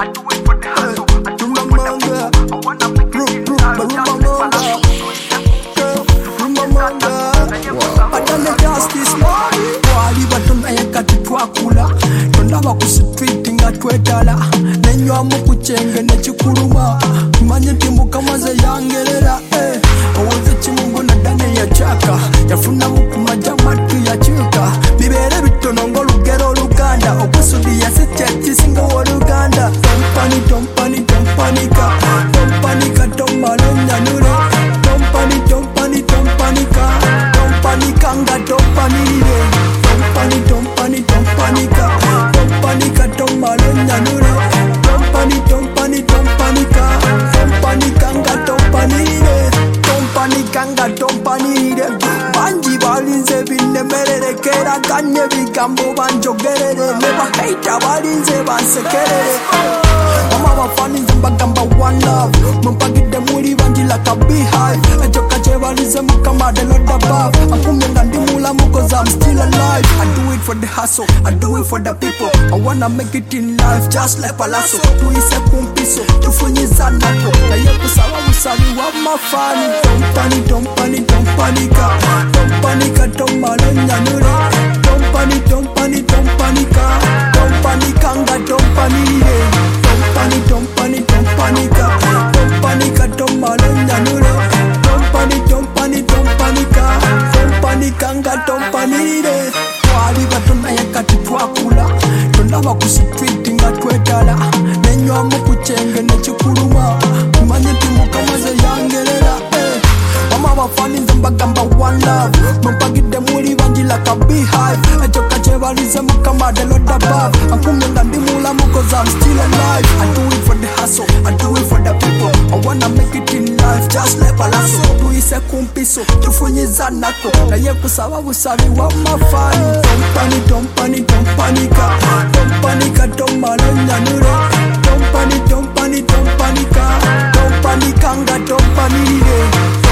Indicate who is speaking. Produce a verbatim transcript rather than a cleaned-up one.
Speaker 1: I do it for the hustle, I do it for the people. I wanna make it in life, just live a life.
Speaker 2: Atane justice money wali batonda yakati twakula tondaba ku street nga twetala nenywa mu kuchenge ne chikuluma manye timu kama ze yangerera eh owoze chimungu na dane ya chaka yafuna mu kumajamatu ya chuka bibere bitono ngo lugero luganda okusudi ya sete singo wo luganda tompani tompani tompanika tompanika tomalonya nure tompani tompani tompanika Tompanikanga tompanire Tompani tompani tompanika Tompanika tomalonya nure Tompani tompani tompanika Tompanikanga tompanire Tompanikanga tompanire Banji balinze binemerere Kera ganye bigambo banjogerere Neba hater balinze bansekerere Mama bafaninze mbagamba one love Mumpagide muri banji like a beehive Ejoka chebalize mukama the Lord above Akumyenga ndimula mu cause I'm still alive I do it for the hustle, I do it for the people I wanna make it in life just like Palazzo Tuise kumpiso, tufunyiza nako Na yeku sawa usali wa mafani Tompani, tompani, tompanika Tompanika, tomalonya nure Tompani, tompani, tompanika Tompanikanga, tompanire Tompani, tompani, tompanika Tompanika, tomalonya nure Tompani, tompani, tompanika Tompanikanga, tompanire Wali batona yakati twakula Tondaba ku street nga twetala Nenywa mu kuchenge ne chikuluma Manye timu kama ze yangerera eh Mama bafaninze mbagamba one love Mumpagide muri banji like a beehive Ejoka chebalize mukama the Lord above Akumyenga ndimula mu cause I'm still alive I do it for the hustle, I do it for the people I wanna make it in life just like Palazzo Tuise kumpiso, tufunyiza nako Na yeku sawa busabi wa mafani Tompani, tompani, tompanika Tompanika, tomalonya nure Tompani, tompani, tompanika Tompanikanga, tompanire